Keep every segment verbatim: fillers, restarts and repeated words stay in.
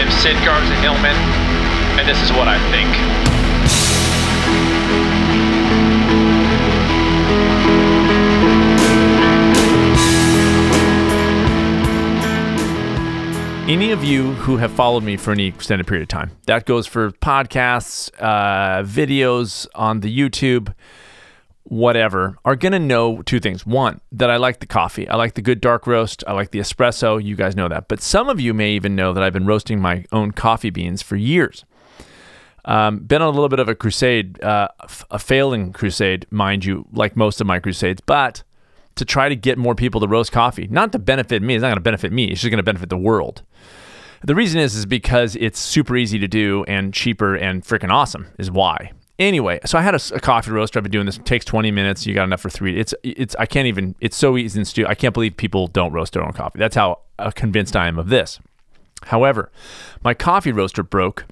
I'm Sid Garza-Hillman, and this is what I think. Any of you who have followed me for any extended period of time, that goes for podcasts, uh, videos on the YouTube, whatever, are going to know two things. One, that I like the coffee. I like the good dark roast. I like the espresso. You guys know that. But some of you may even know that I've been roasting my own coffee beans for years. Um, been on a little bit of a crusade, uh, a failing crusade, mind you, like most of my crusades, but to try to get more people to roast coffee. Not to benefit me. It's not going to benefit me. It's just going to benefit the world. The reason is, is because it's super easy to do and cheaper and freaking awesome is why. Anyway, so I had a, a coffee roaster. I've been doing this. It takes twenty minutes. You got enough for three. It's, it's, I can't even, it's so easy and stu- I can't believe people don't roast their own coffee. That's how uh, convinced I am of this. However, my coffee roaster broke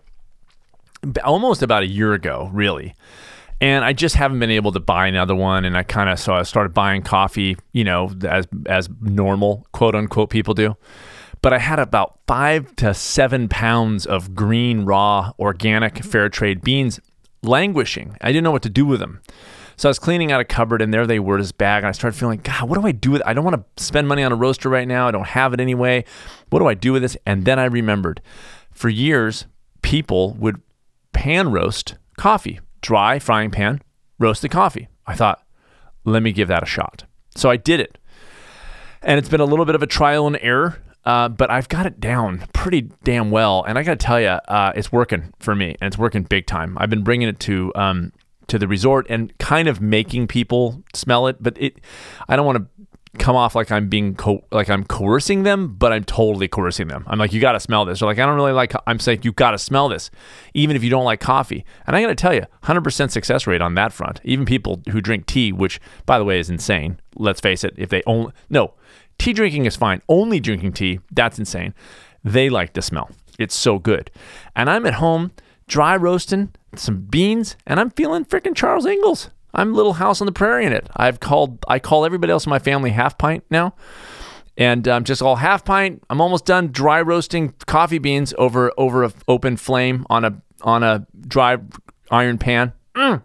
almost about a year ago, really. And I just haven't been able to buy another one. And I kind of, so I started buying coffee, you know, as, as normal, quote unquote, people do. But I had about five to seven pounds of green, raw, organic, fair trade beans languishing. I didn't know what to do with them. So I was cleaning out a cupboard and there they were, this bag. And I started feeling, God, what do I do with it? I don't want to spend money on a roaster right now. I don't have it anyway. What do I do with this? And then I remembered, for years, people would pan roast coffee, dry frying pan, roasted coffee. I thought, let me give that a shot. So I did it. And it's been a little bit of a trial and error. Uh, but I've got it down pretty damn well, and I got to tell you, uh, it's working for me, and it's working big time. I've been bringing it to um, to the resort and kind of making people smell it, but it, I don't want to come off like I'm being co- like I'm coercing them, but I'm totally coercing them. I'm like, you got to smell this. They're like, I don't really like. Co-. I'm saying you got to smell this, even if you don't like coffee. And I got to tell you, one hundred percent success rate on that front. Even people who drink tea, which by the way is insane. Let's face it, if they only no. Tea drinking is fine. Only drinking tea, that's insane. They like the smell. It's so good. And I'm at home dry roasting some beans, and I'm feeling freaking Charles Ingalls. I'm Little House on the Prairie in it. I've called, I call everybody else in my family half pint now. And I'm um, just all half pint. I'm almost done dry roasting coffee beans over over an open flame on a on a dry iron pan. Mm.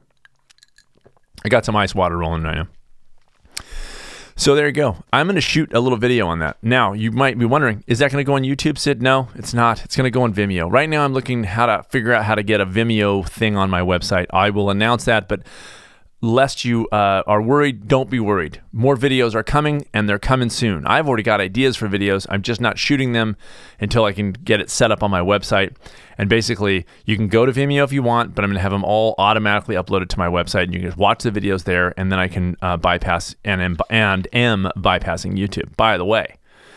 I got some ice water rolling right now. So there you go. I'm going to shoot a little video on that. Now, you might be wondering, is that going to go on YouTube, Sid? No, it's not. It's going to go on Vimeo. Right now, I'm looking how to figure out how to get a Vimeo thing on my website. I will announce that, but lest you uh, are worried, don't be worried. More videos are coming, and they're coming soon. I've already got ideas for videos. I'm just not shooting them until I can get it set up on my website. And basically, you can go to Vimeo if you want, but I'm going to have them all automatically uploaded to my website, and you can just watch the videos there, and then I can uh, bypass and am, and am bypassing YouTube. By the way,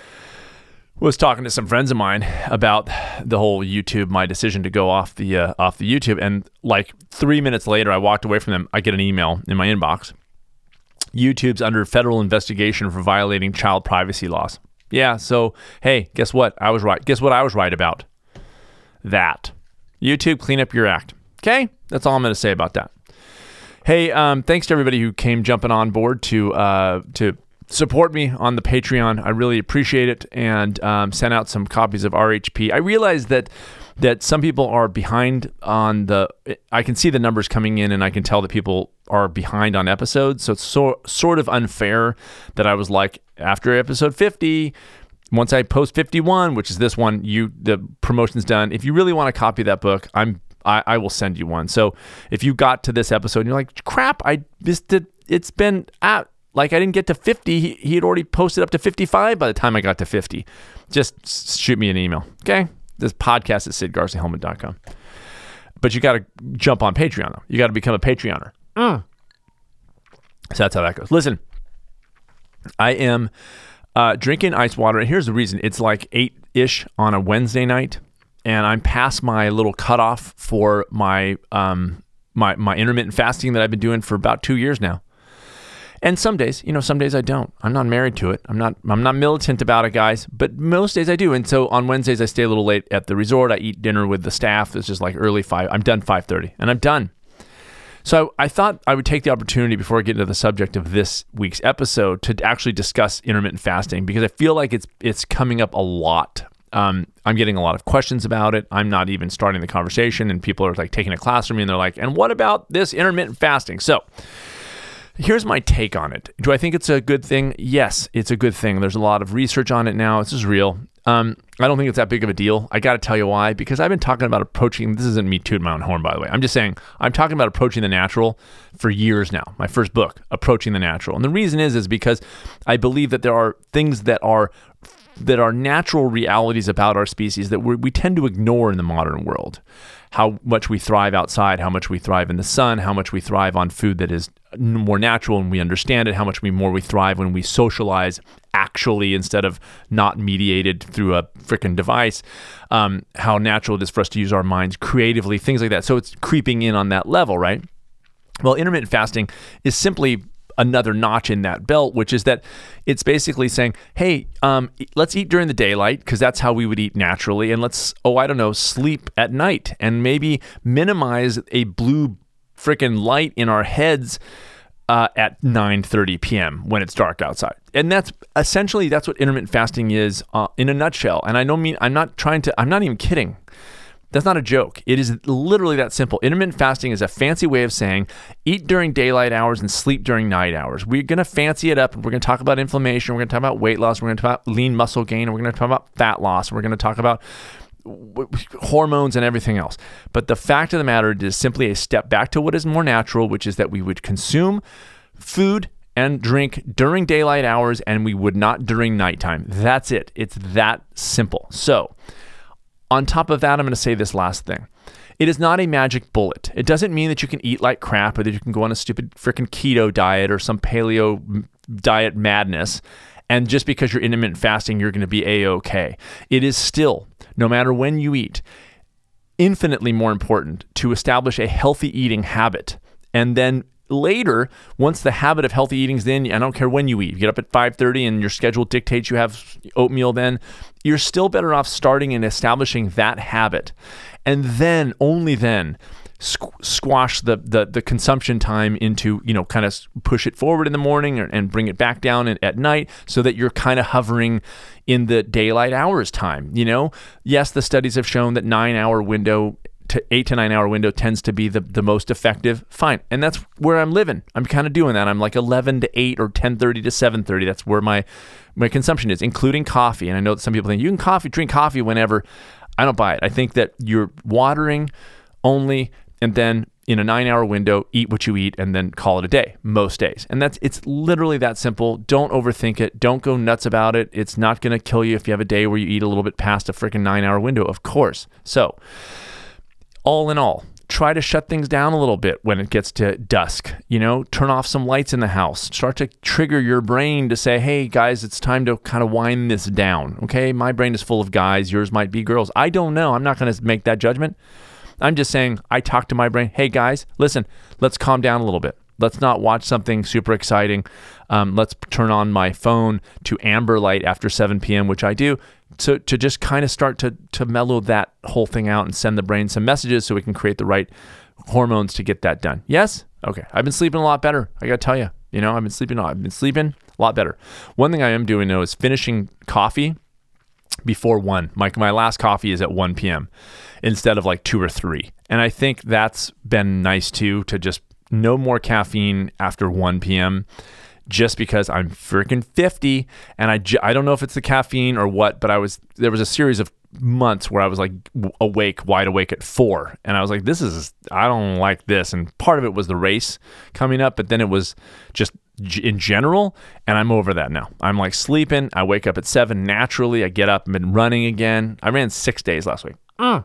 I was talking to some friends of mine about the whole YouTube, my decision to go off the uh, off the YouTube, and like three minutes later, I walked away from them. I get an email in my inbox. YouTube's under federal investigation for violating child privacy laws. Yeah, so hey, guess what? I was right. Guess what I was right about? That. YouTube, clean up your act. Okay? That's all I'm going to say about that. Hey, um, thanks to everybody who came jumping on board to uh, to support me on the Patreon. I really appreciate it, and um, sent out some copies of R H P. I realize that that some people are behind on the, I can see the numbers coming in, and I can tell that people are behind on episodes, so it's so, sort of unfair that I was like, after episode fifty, once I post fifty-one, which is this one, you the promotion's done. If you really want a copy of that book, I'm I, I will send you one. So if you got to this episode and you're like, crap, I missed it. It's been at like I didn't get to fifty. He, he had already posted up to fifty-five by the time I got to fifty. Just shoot me an email. Okay. This podcast is sid garza hillman dot com. But you got to jump on Patreon though. You got to become a Patreoner. Mm. So that's how that goes. Listen, I am Uh, drinking ice water, and here's the reason. It's like eight-ish on a Wednesday night, and I'm past my little cutoff for my um my my intermittent fasting that I've been doing for about two years now. And some days, you know, some days I don't. I'm not married to it. I'm not I'm not militant about it, guys, but most days I do. And so on Wednesdays I stay a little late at the resort. I eat dinner with the staff. It's just like early five. I'm done five thirty, and I'm done. So I thought I would take the opportunity before I get into the subject of this week's episode to actually discuss intermittent fasting, because I feel like it's it's coming up a lot Um, I'm getting a lot of questions about it. I'm not even starting the conversation, and people are like taking a class from me, and they're like, and what about this intermittent fasting? So here's my take on it. Do I think it's a good thing? Yes, it's a good thing. There's a lot of research on it now. This is real. Um, I don't think it's that big of a deal. I got to tell you why, because I've been talking about approaching, this isn't me tooting my own horn, by the way. I'm just saying, I'm talking about approaching the natural for years now. My first book, Approaching the Natural. And the reason is, is because I believe that there are things that are that are natural realities about our species that we we tend to ignore in the modern world. How much we thrive outside, how much we thrive in the sun, how much we thrive on food that is more natural and we understand it, how much we more we thrive when we socialize actually instead of not mediated through a freaking device, um, how natural it is for us to use our minds creatively, things like that. So it's creeping in on that level, right? Well, intermittent fasting is simply another notch in that belt, which is that it's basically saying, hey, um, let's eat during the daylight because that's how we would eat naturally. And let's, oh, I don't know, sleep at night and maybe minimize a blue freaking light in our heads uh, at nine thirty p.m. when it's dark outside. And that's essentially, that's what intermittent fasting is uh, in a nutshell. And I don't mean, I'm not trying to, I'm not even kidding. That's not a joke. It is literally that simple. Intermittent fasting is a fancy way of saying eat during daylight hours and sleep during night hours. We're going to fancy it up. We're going to talk about inflammation. We're going to talk about weight loss. We're going to talk about lean muscle gain. And we're going to talk about fat loss. We're going to talk about hormones and everything else. But the fact of the matter is simply a step back to what is more natural, which is that we would consume food and drink during daylight hours and we would not during nighttime. That's it. It's that simple. So on top of that, I'm going to say this last thing. It is not a magic bullet. It doesn't mean that you can eat like crap or that you can go on a stupid freaking keto diet or some paleo diet madness. And just because you're intermittent fasting, you're going to be A-okay. It is still, no matter when you eat, infinitely more important to establish a healthy eating habit. And then later, once the habit of healthy eating is in, I don't care when you eat, you get up at five thirty and your schedule dictates you have oatmeal then, you're still better off starting and establishing that habit. And then, only then, squ- squash the, the the consumption time into, you know, kind of push it forward in the morning or, and bring it back down at, at night so that you're kind of hovering in the daylight hours time, you know? Yes, the studies have shown that nine hour window to eight to nine hour window tends to be the, the most effective. Fine. And that's where I'm living. I'm kind of doing that. I'm like eleven to eight or ten thirty to seven thirty. That's where my, my consumption is, including coffee. And I know that some people think you can coffee, drink coffee whenever. I don't buy it. I think that you're watering only, and then in a nine hour window, eat what you eat and then call it a day most days. And that's, it's literally that simple. Don't overthink it. Don't go nuts about it. It's not going to kill you if you have a day where you eat a little bit past a freaking nine hour window, of course. So all in all, try to shut things down a little bit when it gets to dusk. You know, turn off some lights in the house. Start to trigger your brain to say, hey, guys, it's time to kind of wind this down. Okay, my brain is full of guys. Yours might be girls. I don't know. I'm not going to make that judgment. I'm just saying I talk to my brain. Hey, guys, listen, let's calm down a little bit. Let's not watch something super exciting. Um, let's turn on my phone to amber light after seven p.m., which I do, to to just kind of start to to mellow that whole thing out and send the brain some messages so we can create the right hormones to get that done. Yes? Okay. I've been sleeping a lot better. I got to tell you, you know, I've been sleeping, I've been sleeping a lot better. One thing I am doing though is finishing coffee before one. My, my last coffee is at one p.m. instead of like two or three. And I think that's been nice too, to just no more caffeine after one p.m. just because I'm freaking fifty and I, j- I don't know if it's the caffeine or what, but I was, there was a series of months where I was like awake, wide awake at four. And I was like, this is, I don't like this. And part of it was the race coming up, but then it was just g- in general. And I'm over that now. I'm like sleeping. I wake up at seven naturally. I get up and been running again. I ran six days last week. Mm.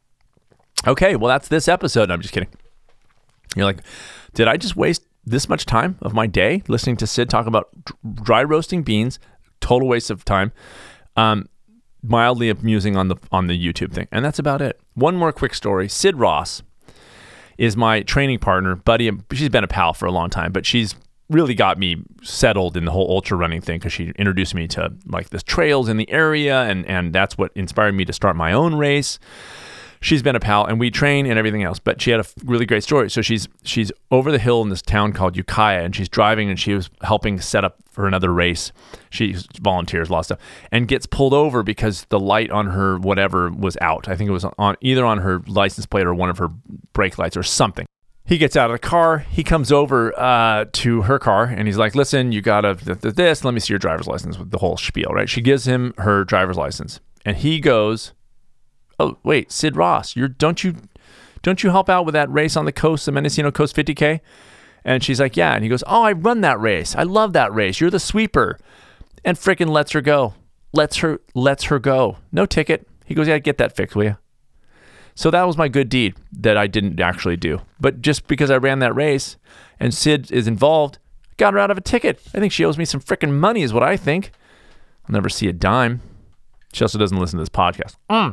Okay. Well, that's this episode. I'm just kidding. You're like, did I just waste this much time of my day listening to Sid talk about dry roasting beans? Total waste of time. Um, mildly amusing on the on the YouTube thing. And that's about it. One more quick story. Sid Ross is my training partner, buddy. She's been a pal for a long time, but she's really got me settled in the whole ultra running thing because she introduced me to like the trails in the area, and and that's what inspired me to start my own race. she's been a pal, and we train and everything else. But she had a really great story. So she's she's over the hill in this town called Ukiah, and she's driving, and she was helping set up for another race. She volunteers, a lot of stuff, and gets pulled over because the light on her whatever was out. I think it was on either on her license plate or one of her brake lights or something. He gets out of the car. He comes over uh, to her car, and he's like, listen, you got to th- th- this. Let me see your driver's license with the whole spiel, right? She gives him her driver's license, and he goes, oh, wait, Sid Ross, you're don't you don't you help out with that race on the coast, the Mendocino Coast fifty K? And she's like, yeah. And he goes, oh, I run that race. I love that race. You're the sweeper. And frickin' lets her go. Lets her lets her go. No ticket. He goes, yeah, get that fixed, will you? So that was my good deed that I didn't actually do. But just because I ran that race and Sid is involved, got her out of a ticket. I think she owes me some frickin' money is what I think. I'll never see a dime. She also doesn't listen to this podcast. Mm.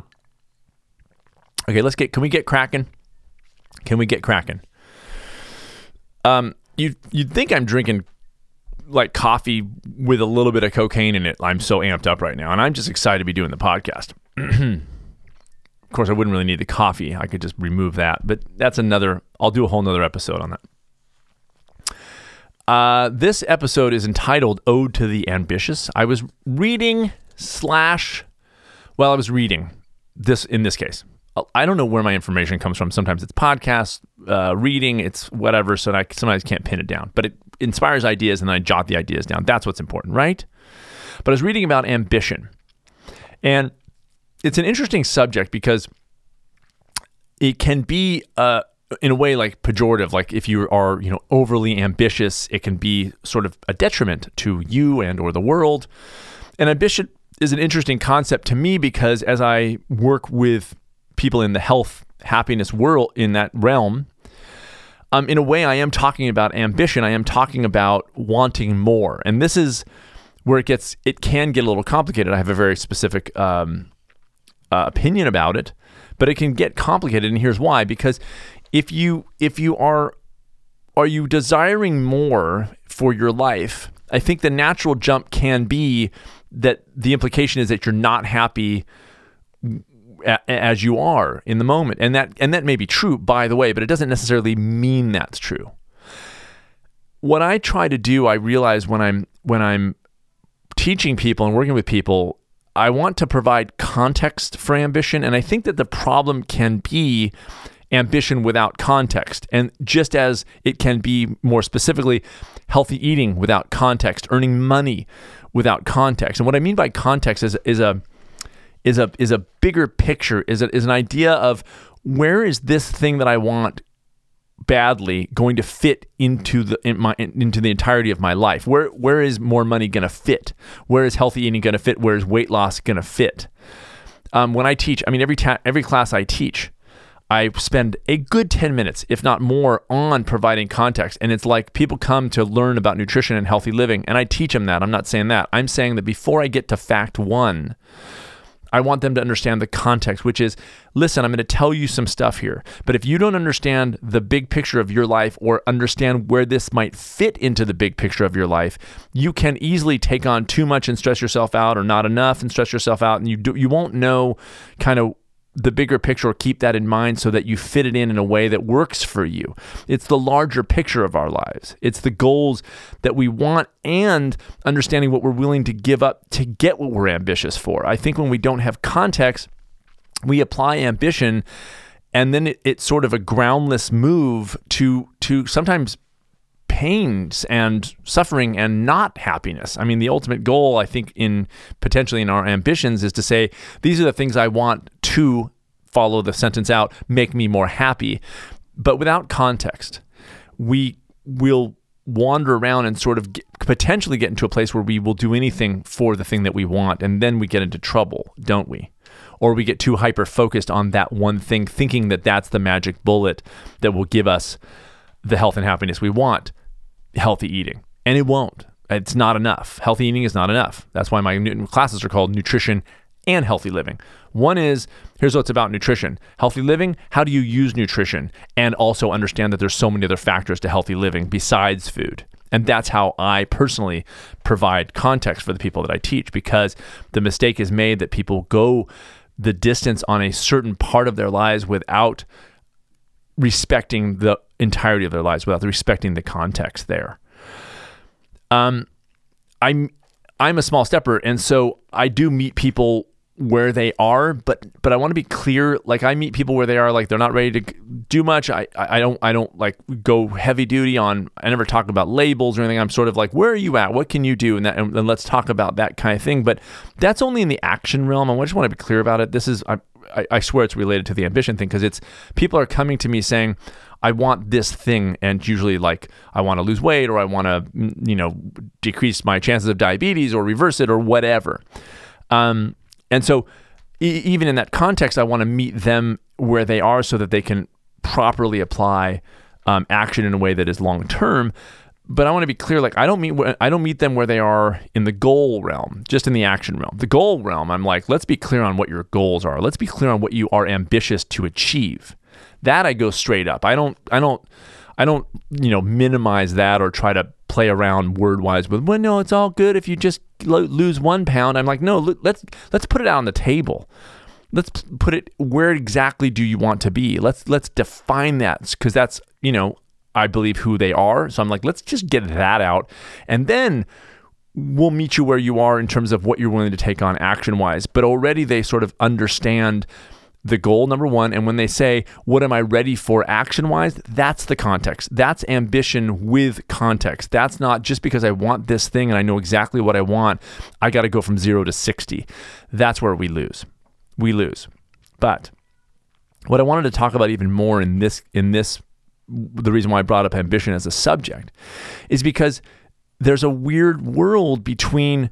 Okay, let's get, can we get cracking? Can we get cracking? Um, you, you'd think I'm drinking like coffee with a little bit of cocaine in it. I'm so amped up right now, and I'm just excited to be doing the podcast. Of course, I wouldn't really need the coffee. I could just remove that, but that's another, I'll do a whole nother episode on that. Uh, this episode is entitled Ode to the Ambitious. I was reading slash, well, I was reading this in this case. I don't know where my information comes from. Sometimes it's podcasts, uh, reading, it's whatever, so I sometimes can't pin it down. But it inspires ideas, and then I jot the ideas down. That's what's important, right? But I was reading about ambition. And it's an interesting subject because it can be, uh, in a way, like pejorative. Like if you are, you know, overly ambitious, it can be sort of a detriment to you and or the world. And ambition is an interesting concept to me because as I work with people in the health, happiness world in that realm, um, in a way, I am talking about ambition. I am talking about wanting more, and this is where it gets, it can get a little complicated. I have a very specific um, uh, opinion about it, but it can get complicated, and here's why. Because if you if you are are you desiring more for your life, I think the natural jump can be that the implication is that you're not happy as you are in the moment. And that and that may be true, by the way, but it doesn't necessarily mean that's true. What I try to do, I realize when I'm when I'm teaching people and working with people, I want to provide context for ambition. And I think that the problem can be ambition without context. And just as it can be more specifically healthy eating without context, earning money without context. And what I mean by context is is a is a is a bigger picture, is a, is an idea of where is this thing that I want badly going to fit into the in my into the entirety of my life? Where where is more money going to fit? Where is healthy eating going to fit? Where is weight loss going to fit? Um, when I teach, I mean every ta- every class I teach, I spend a good ten minutes, if not more, on providing context. And it's like people come to learn about nutrition and healthy living, and I teach them that. I'm not saying that. I'm saying that before I get to fact one, I want them to understand the context, which is, listen, I'm going to tell you some stuff here, but if you don't understand the big picture of your life or understand where this might fit into the big picture of your life, you can easily take on too much and stress yourself out, or not enough and stress yourself out, and you do, you won't know kind of the bigger picture, or keep that in mind so that you fit it in in a way that works for you. It's the larger picture of our lives. It's the goals that we want and understanding what we're willing to give up to get what we're ambitious for. I think when we don't have context, we apply ambition, and then it, it's sort of a groundless move to to sometimes pains and suffering and not happiness. I mean, the ultimate goal, I think, in potentially in our ambitions is to say, these are the things I want to, follow the sentence out, make me more happy. But without context, we will wander around and sort of get, potentially get into a place where we will do anything for the thing that we want. And then we get into trouble, don't we? Or we get too hyper-focused on that one thing, thinking that that's the magic bullet that will give us the health and happiness we want. Healthy eating. And it won't. It's not enough. Healthy eating is not enough. That's why my classes are called Nutrition and Healthy Living. One is, here's what's about nutrition. Healthy living, how do you use nutrition? And also understand that there's so many other factors to healthy living besides food. And that's how I personally provide context for the people that I teach, because the mistake is made that people go the distance on a certain part of their lives without respecting the entirety of their lives, without respecting the context there. Um, I'm I'm a small stepper, and so I do meet people where they are, but but I want to be clear. Like, I meet people where they are, like they're not ready to do much. I I don't I don't like go heavy duty on. I never talk about labels or anything. I'm sort of like, where are you at? What can you do? And that, and, and let's talk about that kind of thing. But that's only in the action realm. I just want to be clear about it. This is I I, I swear it's related to the ambition thing, because it's people are coming to me saying, I want this thing, and usually like I want to lose weight, or I want to you know decrease my chances of diabetes, or reverse it, or whatever. Um. And so e- even in that context, I want to meet them where they are so that they can properly apply um, action in a way that is long-term. But I want to be clear, like I don't meet I don't meet them where they are in the goal realm, just in the action realm. The goal realm, I'm like, let's be clear on what your goals are. Let's be clear on what you are ambitious to achieve. That I go straight up. I don't I don't I don't, you know, minimize that or try to play around word-wise with, well, no, it's all good if you just lo- lose one pound. I'm like, no, let's let's put it out on the table. Let's put it, where exactly do you want to be? Let's let's define that, because that's, you know, I believe who they are. So I'm like, let's just get that out, and then we'll meet you where you are in terms of what you're willing to take on action-wise. But already they sort of understand the goal, number one, and when they say, what am I ready for action-wise, that's the context. That's ambition with context. That's not just because I want this thing and I know exactly what I want, I got to go from zero to sixty. That's where we lose. We lose. But what I wanted to talk about even more in this, in this, the reason why I brought up ambition as a subject is because there's a weird world between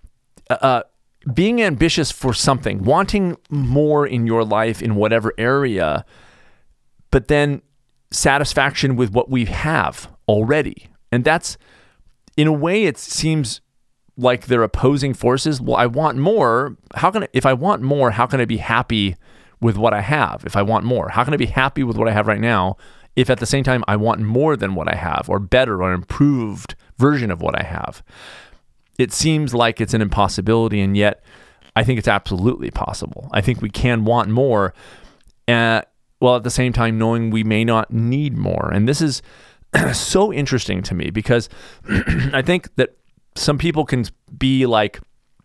uh, being ambitious for something, wanting more in your life in whatever area, but then satisfaction with what we have already. And that's, in a way, it seems like they're opposing forces. Well, I want more. How can I, if I want more, how can I be happy with what I have? If I want more, how can I be happy with what I have right now if at the same time I want more than what I have, or better, or improved version of what I have? It seems like it's an impossibility, and yet I think it's absolutely possible. I think we can want more, uh, while at the same time knowing we may not need more. And this is so interesting to me, because I think that some people can be like,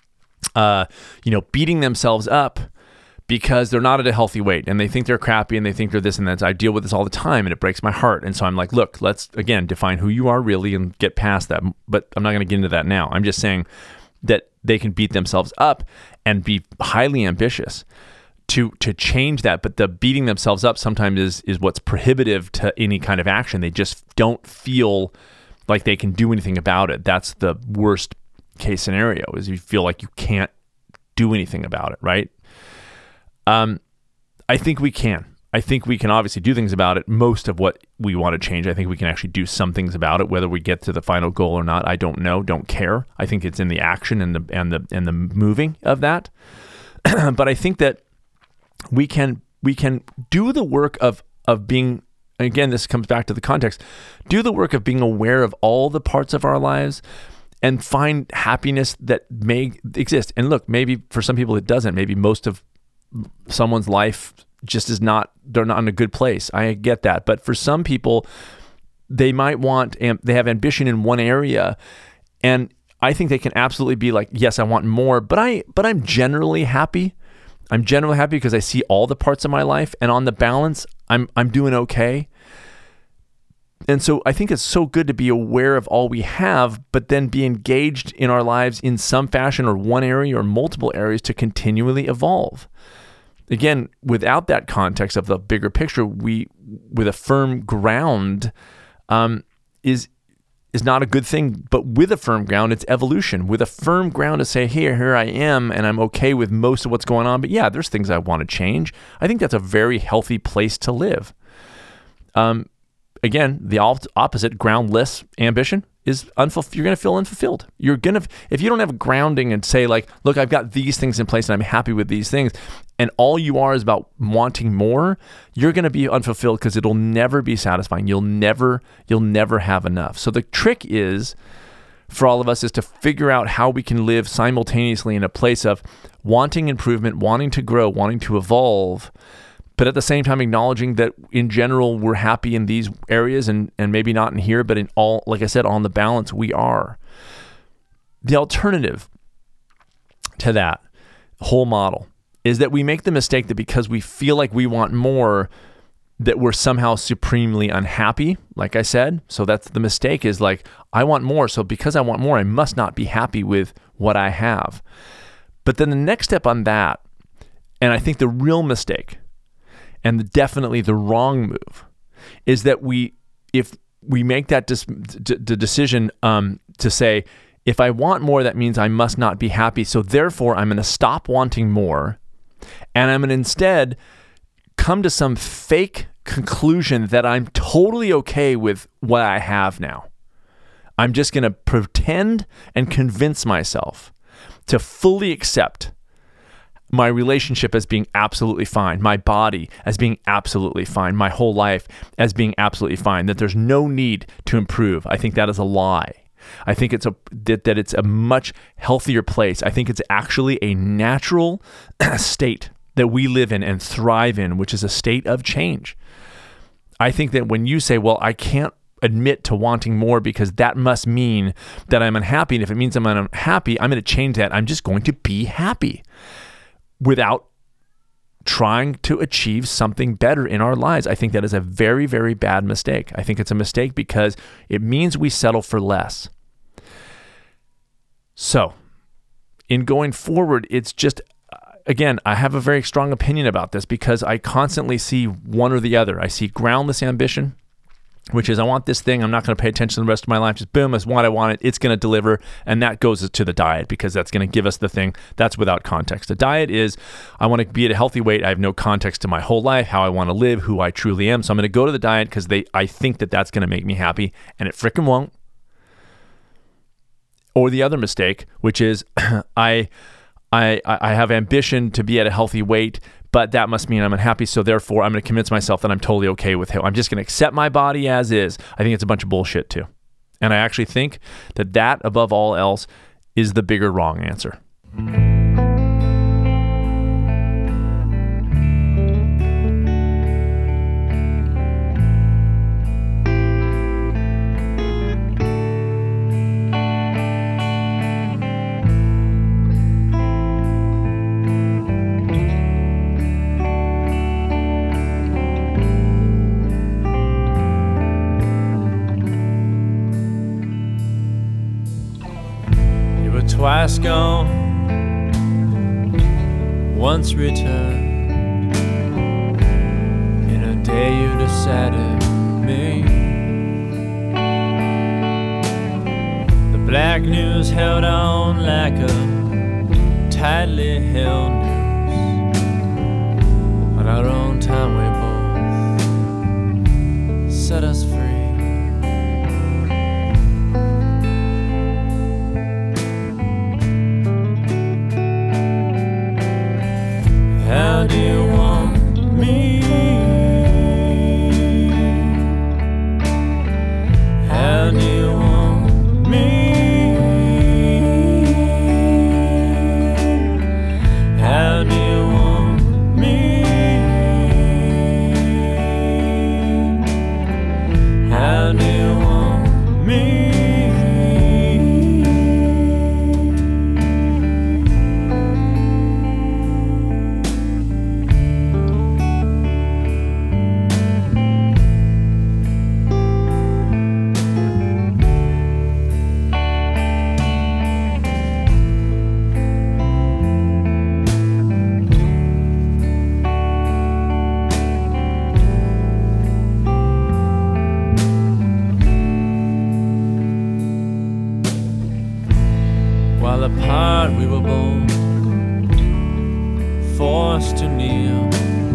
uh, you know, beating themselves up because they're not at a healthy weight, and they think they're crappy, and they think they're this and that. I deal with this all the time, and it breaks my heart. And so I'm like, look, let's, again, define who you are really and get past that. But I'm not going to get into that now. I'm just saying that they can beat themselves up and be highly ambitious to to change that. But the beating themselves up sometimes is is what's prohibitive to any kind of action. They just don't feel like they can do anything about it. That's the worst case scenario, is you feel like you can't do anything about it, right? Um, I think we can. I think we can obviously do things about it. Most of what we want to change, I think we can actually do some things about it. Whether we get to the final goal or not, I don't know. Don't care. I think it's in the action and the and the and the moving of that. But I think that we can we can do the work of of being. Again, this comes back to the context. Do the work of being aware of all the parts of our lives, and find happiness that may exist. And look, maybe for some people it doesn't. Maybe most of someone's life just is not, they're not in a good place. I get that. But for some people, they might want, they have ambition in one area, and I think they can absolutely be like, yes, I want more, but I, but I'm generally happy. I'm generally happy because I see all the parts of my life, and on the balance, I'm, I'm doing okay. And so I think it's so good to be aware of all we have, but then be engaged in our lives in some fashion, or one area or multiple areas, to continually evolve. Again, without that context of the bigger picture, we, with a firm ground, um, is is not a good thing. But with a firm ground, it's evolution. With a firm ground to say, here, here I am, and I'm okay with most of what's going on. But yeah, there's things I want to change. I think that's a very healthy place to live. Um, again, the opposite, groundless ambition, is unfulfilled. You're going to feel unfulfilled. You're going to, if you don't have grounding and say like, look, I've got these things in place and I'm happy with these things, and all you are is about wanting more, you're going to be unfulfilled, because it'll never be satisfying. You'll never, you'll never have enough. So the trick is for all of us is to figure out how we can live simultaneously in a place of wanting improvement, wanting to grow, wanting to evolve, but at the same time acknowledging that in general we're happy in these areas and, and maybe not in here, but in all, like I said, on the balance we are. The alternative to that whole model is that we make the mistake that because we feel like we want more, that we're somehow supremely unhappy, like I said. So that's the mistake, is like, I want more, so because I want more, I must not be happy with what I have. But then the next step on that, and I think the real mistake, and the, definitely the wrong move, is that we, if we make that dis- d- d- decision um, to say, if I want more, that means I must not be happy, so therefore I'm going to stop wanting more, and I'm going to instead come to some fake conclusion that I'm totally okay with what I have now. I'm just going to pretend and convince myself to fully accept my relationship as being absolutely fine, my body as being absolutely fine, my whole life as being absolutely fine, that there's no need to improve. I think that is a lie. I think it's a that, that it's a much healthier place. I think it's actually a natural state that we live in and thrive in, which is a state of change. I think that when you say, well, I can't admit to wanting more because that must mean that I'm unhappy, and if it means I'm unhappy, I'm going to change that. I'm just going to be happy without trying to achieve something better in our lives. I think that is a very, very bad mistake. I think it's a mistake because it means we settle for less. So, in going forward, it's just, again, I have a very strong opinion about this because I constantly see one or the other. I see groundless ambition, which is I want this thing, I'm not going to pay attention to the rest of my life, just boom, it's what I want, it, it's going to deliver, and that goes to the diet because that's going to give us the thing. That's without context. The diet is, I want to be at a healthy weight, I have no context to my whole life, how I want to live, who I truly am, so I'm going to go to the diet because they, I think that that's going to make me happy, and it frickin' won't. Or the other mistake, which is I, I, I have ambition to be at a healthy weight, but that must mean I'm unhappy, so therefore I'm going to convince myself that I'm totally okay with it. I'm just going to accept my body as is. I think it's a bunch of bullshit too. And I actually think that that, above all else, is the bigger wrong answer. Twice gone, once returned. In a day you decided me. The black news held on like a tightly held noose. On our own time we both set us free. How do you want me? How do you want me? How do you want me? How do you want me? While apart we were both forced to kneel.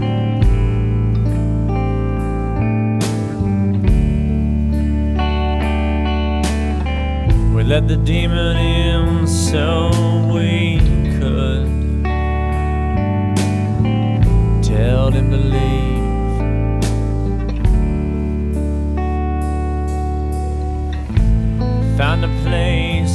We let the demon in so we could tell him to leave. Found a place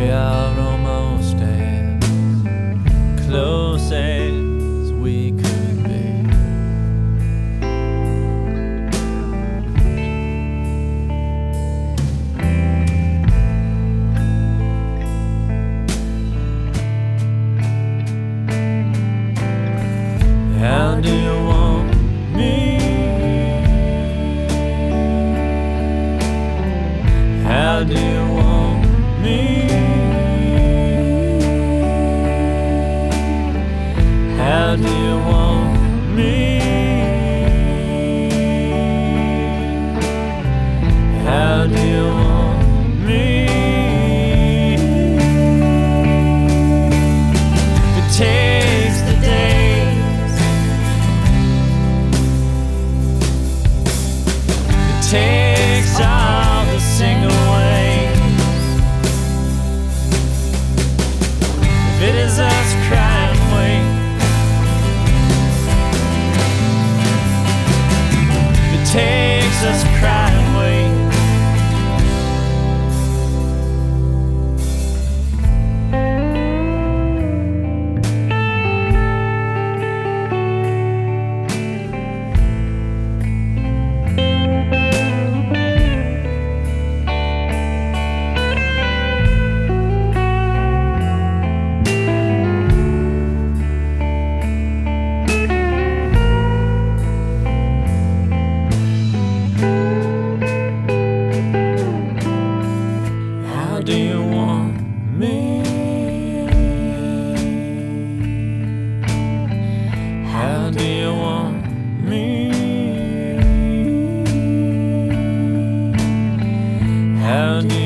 We are almost as close as we could be. How do you want me? How do you want me? How do you want me? How do you want me? If it takes the days, if it takes all the sing away, if it is us crying, wait. Takes us crying away. How do you want me? How do you want me? How do